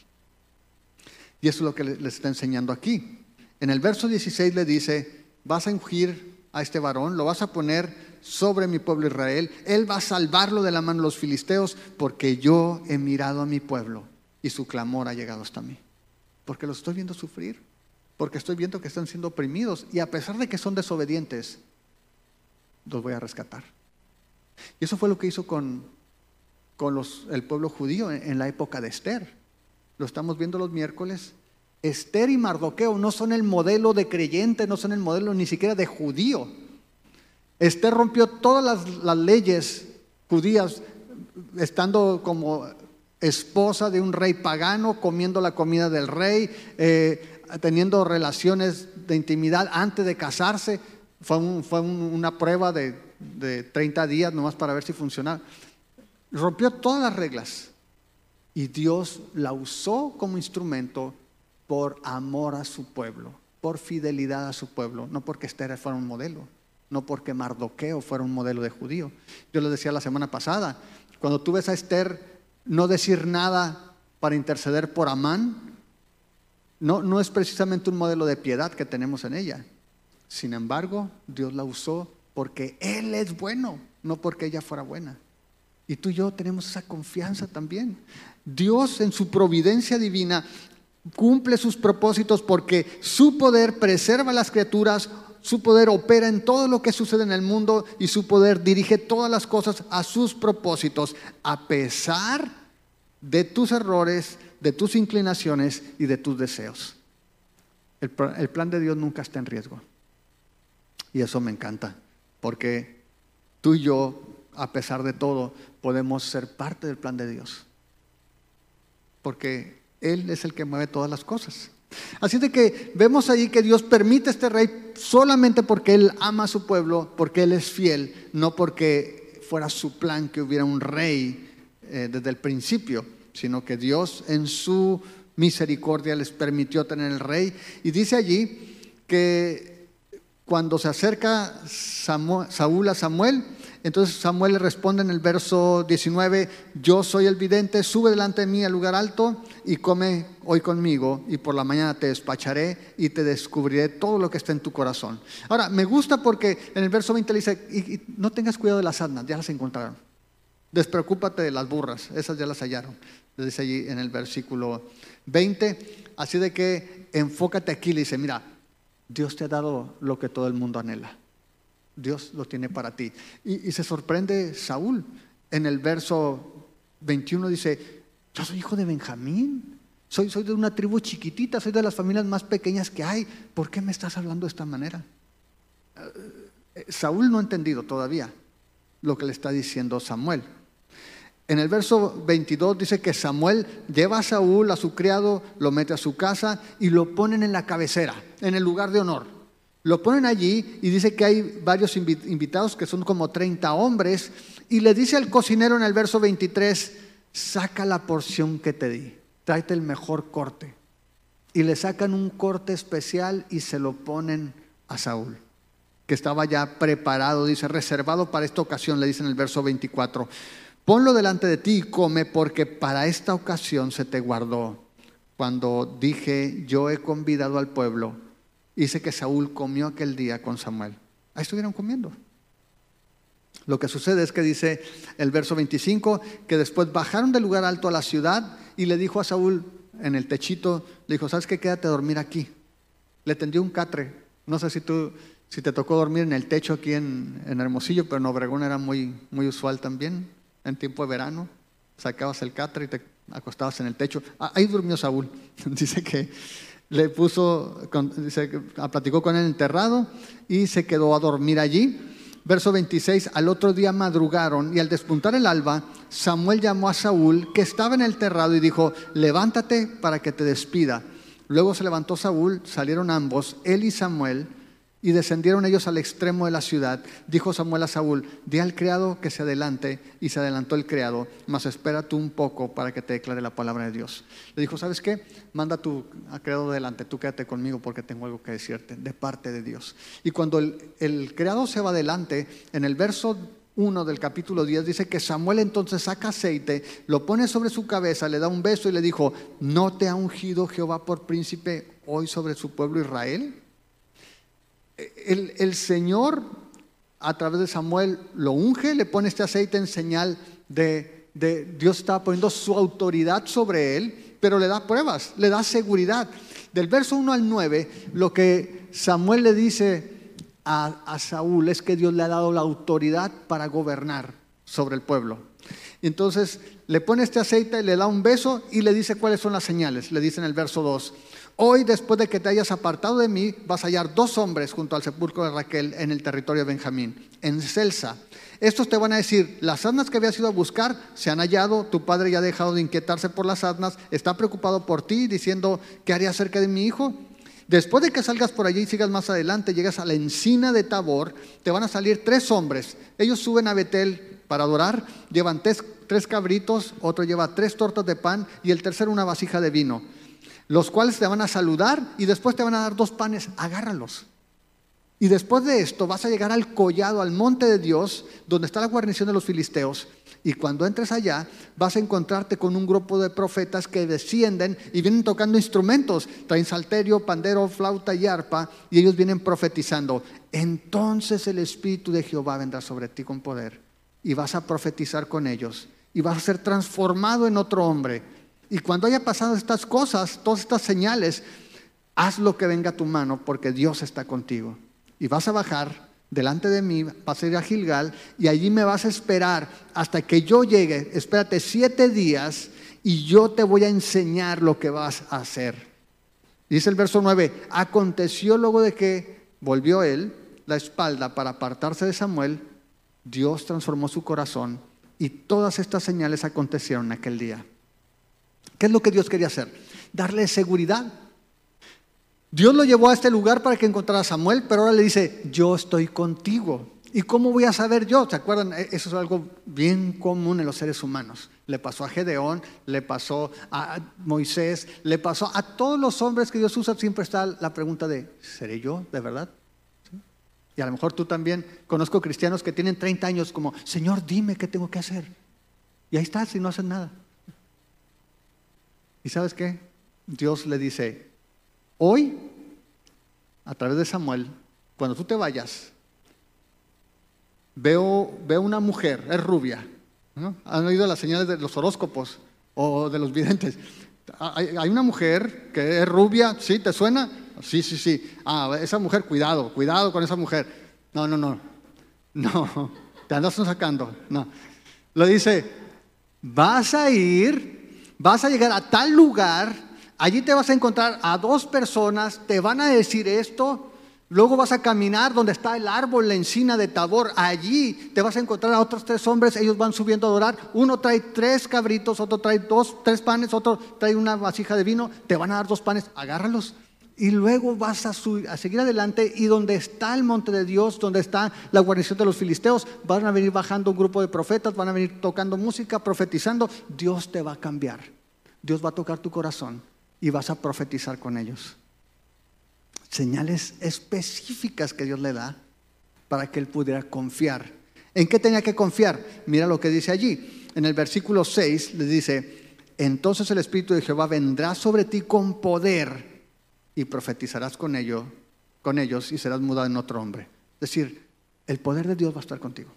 Y eso es lo que les está enseñando aquí. En el verso dieciséis le dice: vas a ungir a este varón, lo vas a poner sobre mi pueblo Israel, Él va a salvarlo de la mano de los filisteos, porque yo he mirado a mi pueblo y su clamor ha llegado hasta mí. Porque los estoy viendo sufrir, porque estoy viendo que están siendo oprimidos, y a pesar de que son desobedientes, los voy a rescatar. Y eso fue lo que hizo con, con los, el pueblo judío en, en la época de Esther. Lo estamos viendo los miércoles. Esther y Mardoqueo no son el modelo de creyente, no son el modelo ni siquiera de judío. Esther rompió todas las, las leyes judías, estando como esposa de un rey pagano, comiendo la comida del rey, eh, teniendo relaciones de intimidad antes de casarse. Fue, un, fue un, una prueba de, de treinta días nomás para ver si funcionaba. Rompió todas las reglas y Dios la usó como instrumento por amor a su pueblo, por fidelidad a su pueblo, no porque Esther fuera un modelo, no porque Mardoqueo fuera un modelo de judío. Yo les decía la semana pasada, cuando tú ves a Esther no decir nada para interceder por Amán, no, no es precisamente un modelo de piedad que tenemos en ella. Sin embargo, Dios la usó porque Él es bueno, no porque ella fuera buena. Y tú y yo tenemos esa confianza también. Dios, en su providencia divina, cumple sus propósitos porque su poder preserva a las criaturas, su poder opera en todo lo que sucede en el mundo y su poder dirige todas las cosas a sus propósitos, a pesar de tus errores, de tus inclinaciones y de tus deseos. El, el plan de Dios nunca está en riesgo. Y eso me encanta, porque tú y yo, a pesar de todo, podemos ser parte del plan de Dios. Porque Él es el que mueve todas las cosas. Así de que vemos ahí que Dios permite a este rey solamente porque Él ama a su pueblo, porque Él es fiel, no porque fuera su plan que hubiera un rey eh, desde el principio, sino que Dios en su misericordia les permitió tener el rey. Y dice allí que cuando se acerca Samuel, Saúl a Samuel, entonces Samuel le responde en el verso diecinueve: yo soy el vidente, sube delante de mí al lugar alto y come hoy conmigo, y por la mañana te despacharé y te descubriré todo lo que está en tu corazón. Ahora, me gusta porque en el verso veinte le dice: y, y no tengas cuidado de las asnas, ya las encontraron. Despreocúpate de las burras, esas ya las hallaron. Le dice allí en el versículo veinte. Así de que enfócate aquí, le dice: mira, Dios te ha dado lo que todo el mundo anhela. Dios lo tiene para ti. Y, y se sorprende Saúl. En el verso veintiuno dice: yo soy hijo de Benjamín, soy, soy de una tribu chiquitita, soy de las familias más pequeñas que hay. ¿Por qué me estás hablando de esta manera? Uh, Saúl no ha entendido todavía lo que le está diciendo Samuel. En el verso veintidós dice que Samuel lleva a Saúl, a su criado, lo mete a su casa y lo ponen en la cabecera, en el lugar de honor. Lo ponen allí y dice que hay varios invitados, que son como treinta hombres, y le dice al cocinero en el verso veintitrés: saca la porción que te di, tráete el mejor corte. Y le sacan un corte especial y se lo ponen a Saúl, que estaba ya preparado, dice, reservado para esta ocasión, le dice en el verso veinticuatro: ponlo delante de ti y come, porque para esta ocasión se te guardó. Cuando dije: yo he convidado al pueblo Dice que Saúl comió aquel día con Samuel. Ahí estuvieron comiendo. Lo que sucede es que dice el verso veinticinco, que después bajaron del lugar alto a la ciudad y le dijo a Saúl en el techito, le dijo, ¿sabes qué? Quédate a dormir aquí. Le tendió un catre. No sé si tú, si te tocó dormir en el techo aquí en, en Hermosillo, pero en Obregón era muy, muy usual también, en tiempo de verano. Sacabas el catre y te acostabas en el techo. Ah, ahí durmió Saúl. Dice que le puso, dice que platicó con él enterrado y se quedó a dormir allí. Verso veintiséis, al otro día madrugaron y al despuntar el alba, Samuel llamó a Saúl, que estaba en el terrado, y dijo, levántate para que te despida. Luego se levantó Saúl, salieron ambos, él y Samuel, y descendieron ellos al extremo de la ciudad. Dijo Samuel a Saúl, di al criado que se adelante, y se adelantó el criado, mas espera tú un poco para que te declare la palabra de Dios. Le dijo, ¿sabes qué? Manda a tu a criado adelante, tú quédate conmigo porque tengo algo que decirte de parte de Dios. Y cuando el, el criado se va adelante, en el verso uno del capítulo diez dice que Samuel entonces saca aceite, lo pone sobre su cabeza, le da un beso y le dijo, ¿no te ha ungido Jehová por príncipe hoy sobre su pueblo Israel? El, el Señor a través de Samuel lo unge, le pone este aceite en señal de, de Dios está poniendo su autoridad sobre él, pero le da pruebas, le da seguridad. Del verso uno al nueve, lo que Samuel le dice a, a Saúl es que Dios le ha dado la autoridad para gobernar sobre el pueblo. Entonces le pone este aceite, le da un beso y le dice cuáles son las señales. Le dice en el verso dos, hoy, después de que te hayas apartado de mí, vas a hallar dos hombres junto al sepulcro de Raquel en el territorio de Benjamín, en Selsa. Estos te van a decir, las asnas que habías ido a buscar se han hallado, tu padre ya ha dejado de inquietarse por las asnas, está preocupado por ti, diciendo, ¿qué haré acerca de mi hijo? Después de que salgas por allí y sigas más adelante, llegas a la encina de Tabor, te van a salir tres hombres. Ellos suben a Betel para adorar, llevan tres, tres cabritos, otro lleva tres tortas de pan y el tercero una vasija de vino, los cuales te van a saludar y después te van a dar dos panes, agárralos. Y después de esto vas a llegar al collado, al monte de Dios, donde está la guarnición de los filisteos. Y cuando entres allá vas a encontrarte con un grupo de profetas que descienden y vienen tocando instrumentos, traen salterio, pandero, flauta y arpa, y ellos vienen profetizando. Entonces el Espíritu de Jehová vendrá sobre ti con poder y vas a profetizar con ellos y vas a ser transformado en otro hombre. Y cuando haya pasado estas cosas, todas estas señales, haz lo que venga a tu mano porque Dios está contigo. Y vas a bajar delante de mí, vas a ir a Gilgal y allí me vas a esperar hasta que yo llegue. Espérate siete días y yo te voy a enseñar lo que vas a hacer. Dice el verso nueve, aconteció luego de que volvió él la espalda para apartarse de Samuel, Dios transformó su corazón y todas estas señales acontecieron aquel día. ¿Qué es lo que Dios quería hacer? Darle seguridad. Dios lo llevó a este lugar para que encontrara a Samuel, pero ahora le dice, yo estoy contigo. ¿Y cómo voy a saber yo? ¿Se acuerdan? Eso es algo bien común en los seres humanos. Le pasó a Gedeón, le pasó a Moisés, le pasó a todos los hombres que Dios usa. Siempre está la pregunta de, ¿seré yo de verdad? ¿Sí? Y a lo mejor tú también. Conozco cristianos que tienen treinta años como, Señor, dime qué tengo que hacer. Y ahí estás y no hacen nada. ¿Y sabes qué? Dios le dice, hoy, a través de Samuel, cuando tú te vayas, veo, veo una mujer, es rubia, ¿no? ¿Han oído las señales de los horóscopos o de los videntes? Hay, hay una mujer que es rubia, ¿sí? ¿Te suena? Sí, sí, sí. Ah, esa mujer, cuidado, cuidado con esa mujer. No, no, no, no, te andas sacando, no. Lo dice, vas a ir... Vas a llegar a tal lugar, allí te vas a encontrar a dos personas, te van a decir esto, luego vas a caminar donde está el árbol, la encina de Tabor, allí te vas a encontrar a otros tres hombres, ellos van subiendo a adorar, uno trae tres cabritos, otro trae dos, tres panes, otro trae una vasija de vino, te van a dar dos panes, agárralos. Y luego vas a, subir, a seguir adelante y donde está el monte de Dios, donde está la guarnición de los filisteos, van a venir bajando un grupo de profetas, van a venir tocando música, profetizando. Dios te va a cambiar. Dios va a tocar tu corazón y vas a profetizar con ellos. Señales específicas que Dios le da para que él pudiera confiar. ¿En qué tenía que confiar? Mira lo que dice allí. En el versículo seis le dice, entonces el Espíritu de Jehová vendrá sobre ti con poder y profetizarás con ello con ellos y serás mudado en otro hombre. Es decir, el poder de Dios va a estar contigo.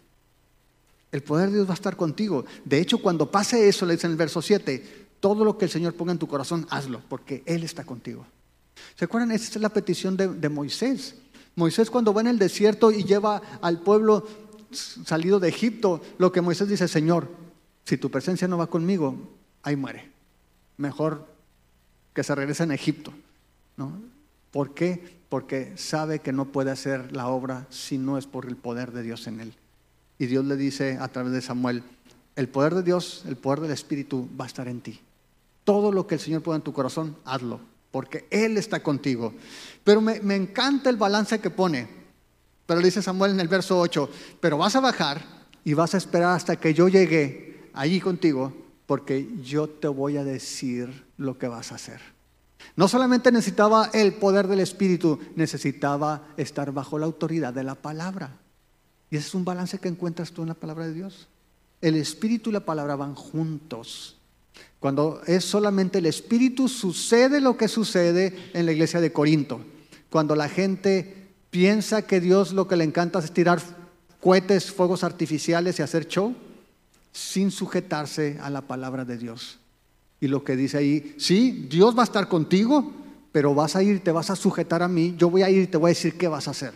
El poder de Dios va a estar contigo. De hecho, cuando pase eso, le dice en el verso siete, todo lo que el Señor ponga en tu corazón, hazlo, porque Él está contigo. ¿Se acuerdan? Esa es la petición de, de Moisés. Moisés, cuando va en el desierto y lleva al pueblo salido de Egipto, lo que Moisés dice: Señor, si tu presencia no va conmigo, ahí muere. Mejor que se regrese en Egipto, ¿no? ¿Por qué? Porque sabe que no puede hacer la obra si no es por el poder de Dios en él. Y Dios le dice a través de Samuel: el poder de Dios, el poder del Espíritu va a estar en ti. Todo lo que el Señor ponga en tu corazón, hazlo, porque Él está contigo. Pero me, me encanta el balance que pone. Pero le dice Samuel en el verso ocho: pero vas a bajar y vas a esperar hasta que yo llegue allí contigo, porque yo te voy a decir lo que vas a hacer. No solamente necesitaba el poder del Espíritu, necesitaba estar bajo la autoridad de la palabra. Y ese es un balance que encuentras tú en la palabra de Dios. El Espíritu y la palabra van juntos. Cuando es solamente el Espíritu, sucede lo que sucede en la iglesia de Corinto. Cuando la gente piensa que Dios lo que le encanta es tirar cohetes, fuegos artificiales y hacer show, sin sujetarse a la palabra de Dios. Y lo que dice ahí: sí, Dios va a estar contigo, pero vas a ir, te vas a sujetar a mí, yo voy a ir y te voy a decir qué vas a hacer.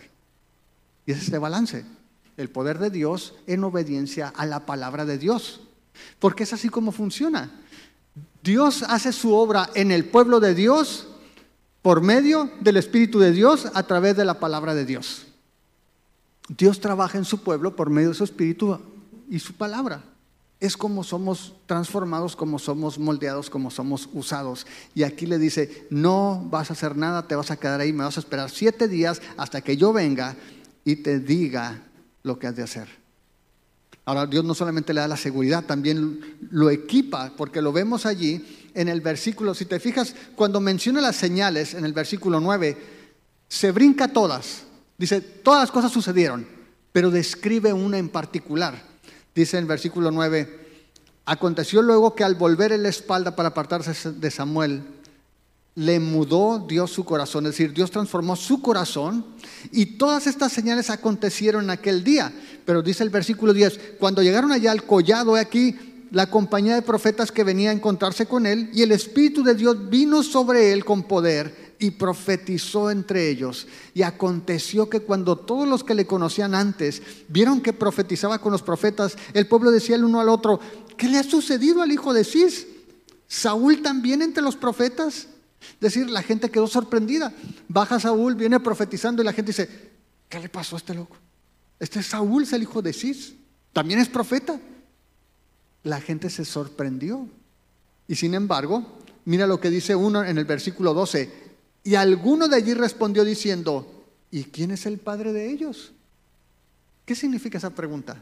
Y ese es el balance. El poder de Dios en obediencia a la palabra de Dios. Porque es así como funciona. Dios hace su obra en el pueblo de Dios por medio del Espíritu de Dios a través de la palabra de Dios. Dios trabaja en su pueblo por medio de su Espíritu y su palabra. Es como somos transformados, como somos moldeados, como somos usados. Y aquí le dice: no vas a hacer nada, te vas a quedar ahí, me vas a esperar siete días hasta que yo venga y te diga lo que has de hacer. Ahora, Dios no solamente le da la seguridad, también lo equipa, porque lo vemos allí en el versículo. Si te fijas, cuando menciona las señales en el versículo nueve, se brinca todas. Dice, todas las cosas sucedieron, pero describe una en particular. Dice en el versículo nueve: aconteció luego que al volver en la espalda para apartarse de Samuel, le mudó Dios su corazón. Es decir, Dios transformó su corazón, y todas estas señales acontecieron en aquel día. Pero dice el versículo diez: cuando llegaron allá al collado, he aquí la compañía de profetas que venía a encontrarse con él, y el Espíritu de Dios vino sobre él con poder, y profetizó entre ellos. Y aconteció que cuando todos los que le conocían antes vieron que profetizaba con los profetas, el pueblo decía el uno al otro: ¿qué le ha sucedido al hijo de Cis? ¿Saúl también entre los profetas? Es decir, la gente quedó sorprendida. Baja Saúl, viene profetizando, y la gente dice: ¿qué le pasó a este loco? Este Saúl es el hijo de Cis, también es profeta. La gente se sorprendió. Y sin embargo, mira lo que dice uno en el versículo doce: y alguno de allí respondió diciendo: ¿y quién es el padre de ellos? ¿Qué significa esa pregunta?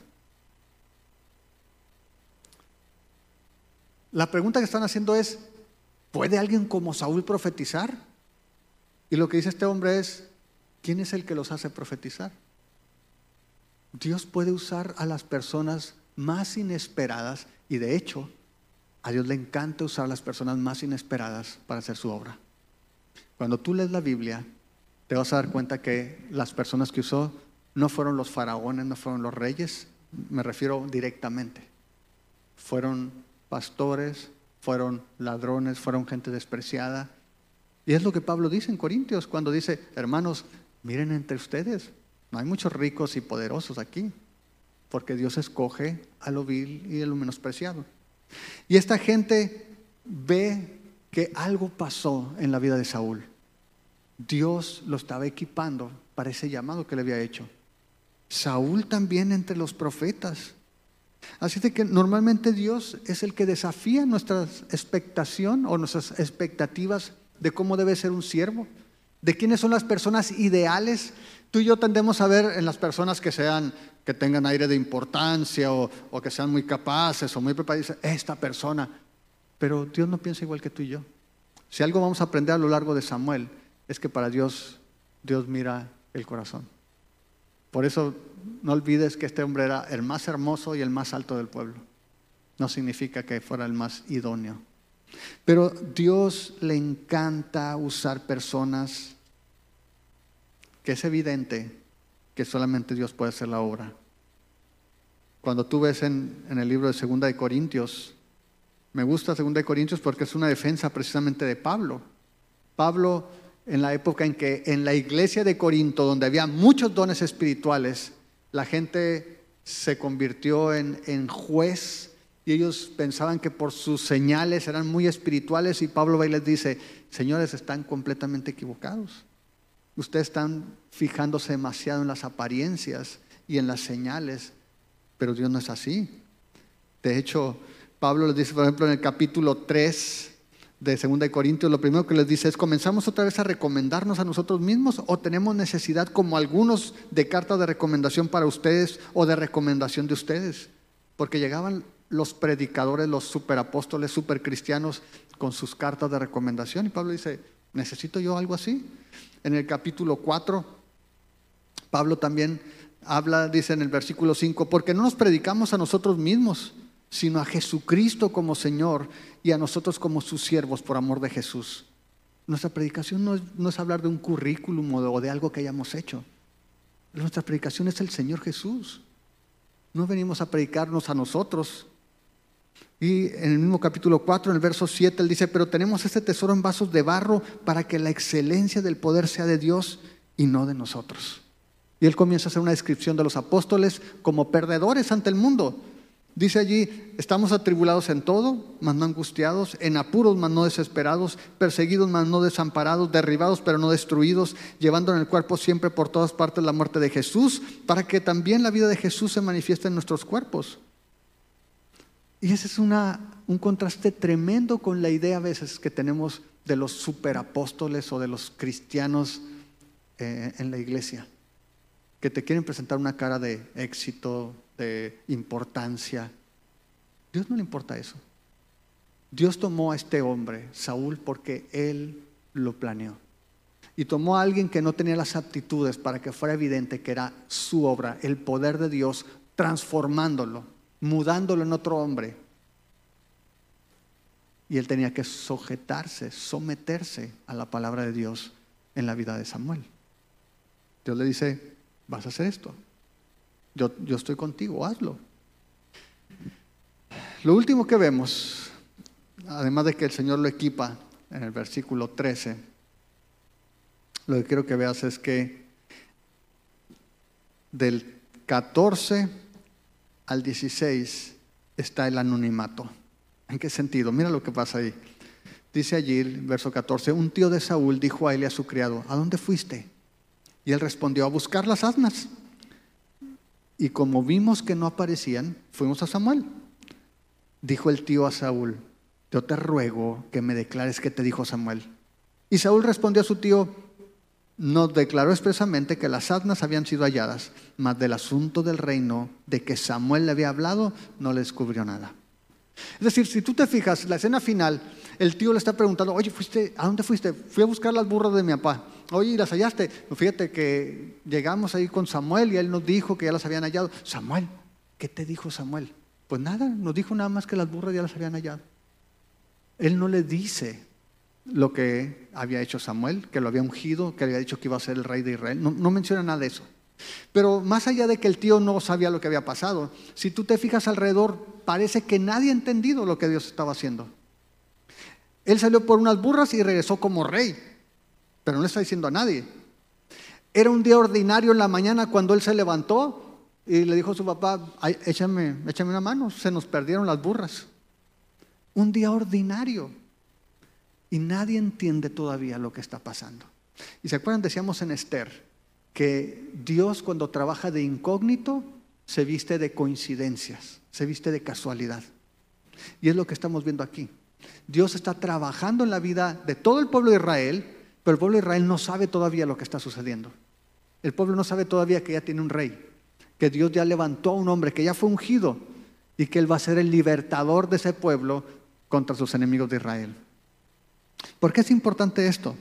La pregunta que están haciendo es: ¿puede alguien como Saúl profetizar? Y lo que dice este hombre es: ¿quién es el que los hace profetizar? Dios puede usar a las personas más inesperadas, y de hecho a Dios le encanta usar a las personas más inesperadas para hacer su obra. Cuando tú lees la Biblia, te vas a dar cuenta que las personas que usó no fueron los faraones, no fueron los reyes, me refiero directamente. Fueron pastores, fueron ladrones, fueron gente despreciada. Y es lo que Pablo dice en Corintios cuando dice: hermanos, miren entre ustedes, no hay muchos ricos y poderosos aquí, porque Dios escoge a lo vil y a lo menospreciado. Y esta gente ve que algo pasó en la vida de Saúl. Dios lo estaba equipando para ese llamado que le había hecho. Saúl también entre los profetas. Así de que normalmente Dios es el que desafía nuestra expectación o nuestras expectativas de cómo debe ser un siervo, de quiénes son las personas ideales. Tú y yo tendemos a ver en las personas que sean, que tengan aire de importancia o, o que sean muy capaces o muy preparadas, esta persona. Pero Dios no piensa igual que tú y yo. Si algo vamos a aprender a lo largo de Samuel, es que para Dios, Dios mira el corazón. Por eso no olvides que este hombre era el más hermoso y el más alto del pueblo. No significa que fuera el más idóneo. Pero Dios le encanta usar personas que es evidente que solamente Dios puede hacer la obra. Cuando tú ves en, en el libro de Segunda de Corintios, me gusta Segunda de Corintios porque es una defensa precisamente de Pablo. Pablo, en la época en que en la iglesia de Corinto, donde había muchos dones espirituales, la gente se convirtió en, en juez y ellos pensaban que por sus señales eran muy espirituales, y Pablo va y les dice: señores, están completamente equivocados. Ustedes están fijándose demasiado en las apariencias y en las señales, pero Dios no es así. De hecho, Pablo les dice, por ejemplo, en el capítulo tres de Segunda de Corintios, lo primero que les dice es: ¿comenzamos otra vez a recomendarnos a nosotros mismos o tenemos necesidad, como algunos, de cartas de recomendación para ustedes o de recomendación de ustedes? Porque llegaban los predicadores, los superapóstoles, supercristianos, con sus cartas de recomendación, y Pablo dice: ¿necesito yo algo así? En el capítulo cuatro, Pablo también habla, dice en el versículo cinco: porque no nos predicamos a nosotros mismos, sino a Jesucristo como Señor y a nosotros como sus siervos por amor de Jesús. Nuestra predicación no es, no es hablar de un currículum o de, o de algo que hayamos hecho. Nuestra predicación es el Señor Jesús. No venimos a predicarnos a nosotros. Y en el mismo capítulo cuatro, en el verso siete, él dice: pero tenemos este tesoro en vasos de barro para que la excelencia del poder sea de Dios y no de nosotros. Y él comienza a hacer una descripción de los apóstoles como perdedores ante el mundo. Dice allí: estamos atribulados en todo, mas no angustiados, en apuros, mas no desesperados, perseguidos, mas no desamparados, derribados, pero no destruidos, llevando en el cuerpo siempre por todas partes la muerte de Jesús, para que también la vida de Jesús se manifieste en nuestros cuerpos. Y ese es una, un contraste tremendo con la idea a veces que tenemos de los superapóstoles o de los cristianos eh, en la iglesia, que te quieren presentar una cara de éxito, de importancia. Dios no le importa eso. Dios tomó a este hombre, Saúl, porque Él lo planeó. Y tomó a alguien que no tenía las aptitudes para que fuera evidente que era su obra, el poder de Dios, transformándolo, mudándolo en otro hombre. Y él tenía que sujetarse, someterse a la palabra de Dios en la vida de Samuel. Dios le dice: vas a hacer esto. Yo, yo estoy contigo, hazlo. Lo último que vemos, además de que el Señor lo equipa en el versículo trece, lo que quiero que veas es que del catorce al dieciséis está el anonimato. ¿En qué sentido? Mira lo que pasa ahí. Dice allí, el verso catorce: un tío de Saúl dijo a él y a su criado: ¿a dónde fuiste? Y él respondió: a buscar las asnas. Y como vimos que no aparecían, fuimos a Samuel. Dijo el tío a Saúl: yo te ruego que me declares qué te dijo Samuel. Y Saúl respondió a su tío: nos declaró expresamente que las asnas habían sido halladas, mas del asunto del reino de que Samuel le había hablado no le descubrió nada. Es decir, si tú te fijas, la escena final, el tío le está preguntando: oye, ¿fuiste, ¿a dónde fuiste? Fui a buscar las burras de mi papá. Oye, ¿y las hallaste? No, fíjate que llegamos ahí con Samuel y él nos dijo que ya las habían hallado. Samuel, ¿qué te dijo Samuel? Pues nada, nos dijo nada más que las burras ya las habían hallado. Él no le dice lo que había hecho Samuel, que lo había ungido, que había dicho que iba a ser el rey de Israel. No, no menciona nada de eso. Pero más allá de que el tío no sabía lo que había pasado, si tú te fijas alrededor, parece que nadie ha entendido lo que Dios estaba haciendo. Él salió por unas burras y regresó como rey, pero no le está diciendo a nadie. Era un día ordinario en la mañana cuando él se levantó y le dijo a su papá: Ay, échame, échame una mano, se nos perdieron las burras. Un día ordinario. Y nadie entiende todavía lo que está pasando. Y se acuerdan, decíamos en Esther, que Dios, cuando trabaja de incógnito, se viste de coincidencias, se viste de casualidad. Y es lo que estamos viendo aquí. Dios está trabajando en la vida de todo el pueblo de Israel, pero el pueblo de Israel no sabe todavía lo que está sucediendo. El pueblo no sabe todavía que ya tiene un rey, que Dios ya levantó a un hombre, que ya fue ungido, y que Él va a ser el libertador de ese pueblo contra sus enemigos de Israel. ¿Por qué es importante esto?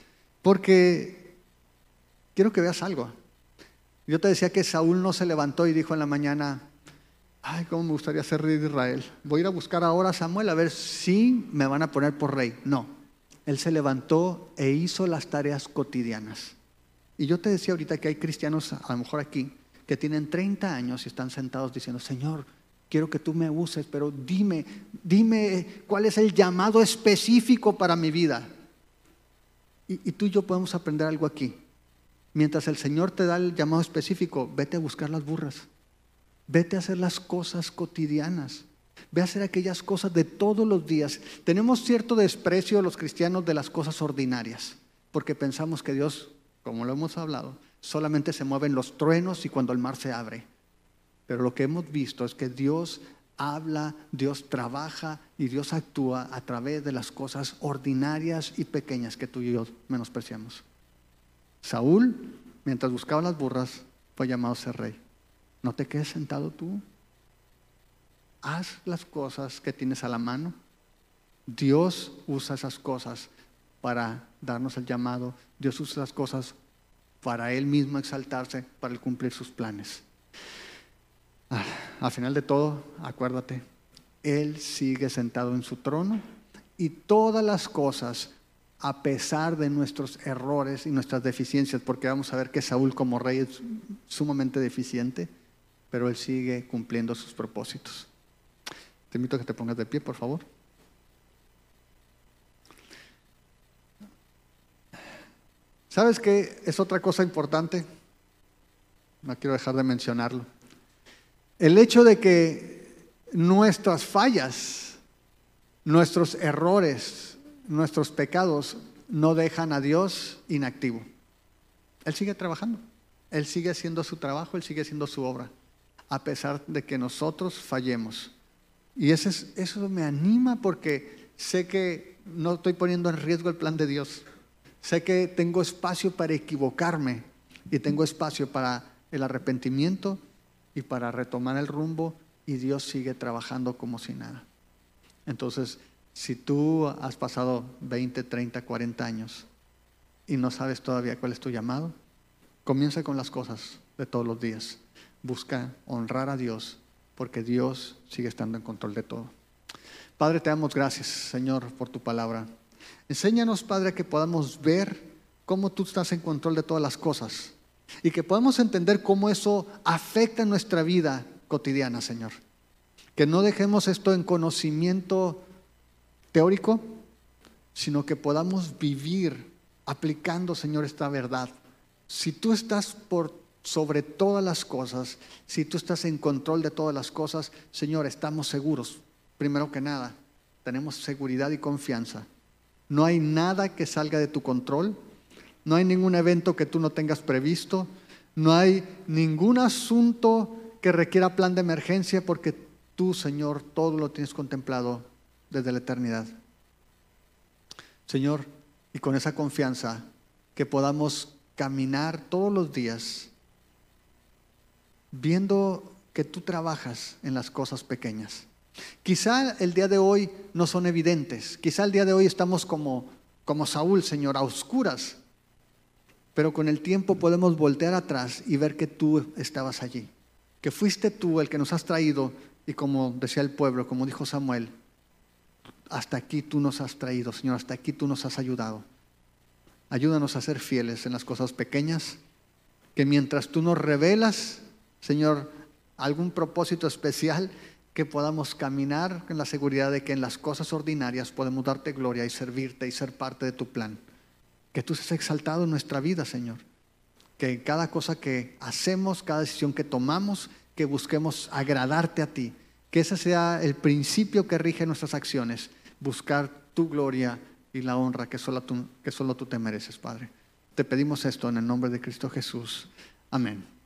Porque quiero que veas algo. Yo te decía que Saúl no se levantó y dijo en la mañana: ay, cómo me gustaría ser rey de Israel. Voy a ir a buscar ahora a Samuel a ver si me van a poner por rey. No, él se levantó e hizo las tareas cotidianas. Y yo te decía ahorita que hay cristianos, a lo mejor aquí, que tienen treinta años y están sentados diciendo, Señor, quiero que tú me uses, pero dime, dime cuál es el llamado específico para mi vida. Y, y tú y yo podemos aprender algo aquí. Mientras el Señor te da el llamado específico, vete a buscar las burras. Vete a hacer las cosas cotidianas. Ve a hacer aquellas cosas de todos los días. Tenemos cierto desprecio los cristianos de las cosas ordinarias, porque pensamos que Dios, como lo hemos hablado, solamente se mueven los truenos y cuando el mar se abre. Pero lo que hemos visto es que Dios habla, Dios trabaja y Dios actúa a través de las cosas ordinarias y pequeñas que tú y yo menospreciamos. Saúl, mientras buscaba las burras, fue llamado a ser rey. No te quedes sentado tú. Haz las cosas que tienes a la mano. Dios usa esas cosas para darnos el llamado. Dios usa esas cosas para Él mismo exaltarse, para Él cumplir sus planes. Ah, al final de todo, acuérdate, Él sigue sentado en su trono y todas las cosas, a pesar de nuestros errores y nuestras deficiencias, porque vamos a ver que Saúl como rey es sumamente deficiente, pero Él sigue cumpliendo sus propósitos. Te invito a que te pongas de pie, por favor. ¿Sabes qué es otra cosa importante? No quiero dejar de mencionarlo. El hecho de que nuestras fallas, nuestros errores, nuestros pecados no dejan a Dios inactivo. Él sigue trabajando. Él sigue haciendo su trabajo, Él sigue haciendo su obra, a pesar de que nosotros fallemos. Y eso, es, eso me anima porque sé que no estoy poniendo en riesgo el plan de Dios. Sé que tengo espacio para equivocarme y tengo espacio para el arrepentimiento y para retomar el rumbo, y Dios sigue trabajando como si nada. Entonces, si tú has pasado veinte, treinta, cuarenta años y no sabes todavía cuál es tu llamado, comienza con las cosas de todos los días. Busca honrar a Dios, porque Dios sigue estando en control de todo. Padre, te damos gracias, Señor, por tu palabra. Enséñanos, Padre, que podamos ver cómo tú estás en control de todas las cosas y que podamos entender cómo eso afecta nuestra vida cotidiana, Señor. Que no dejemos esto en conocimiento teórico, sino que podamos vivir aplicando, Señor, esta verdad. Si tú estás por sobre todas las cosas, si tú estás en control de todas las cosas, Señor, estamos seguros. Primero que nada, tenemos seguridad y confianza. No hay nada que salga de tu control, no hay ningún evento que tú no tengas previsto, no hay ningún asunto que requiera plan de emergencia, porque tú, Señor, todo lo tienes contemplado desde la eternidad. Señor, y con esa confianza, que podamos caminar todos los días viendo que tú trabajas en las cosas pequeñas. Quizá el día de hoy no son evidentes, quizá el día de hoy estamos como, como Saúl, Señor, a oscuras, pero con el tiempo podemos voltear atrás y ver que tú estabas allí, que fuiste tú el que nos has traído, y como decía el pueblo, como dijo Samuel, hasta aquí tú nos has traído, Señor, hasta aquí tú nos has ayudado. Ayúdanos a ser fieles en las cosas pequeñas, que mientras tú nos revelas, Señor, algún propósito especial, que podamos caminar en la seguridad de que en las cosas ordinarias podemos darte gloria y servirte y ser parte de tu plan. Que tú seas exaltado en nuestra vida, Señor. Que en cada cosa que hacemos, cada decisión que tomamos, que busquemos agradarte a ti. Que ese sea el principio que rige nuestras acciones. Buscar tu gloria y la honra que solo tú, que solo tú te mereces, Padre. Te pedimos esto en el nombre de Cristo Jesús. Amén.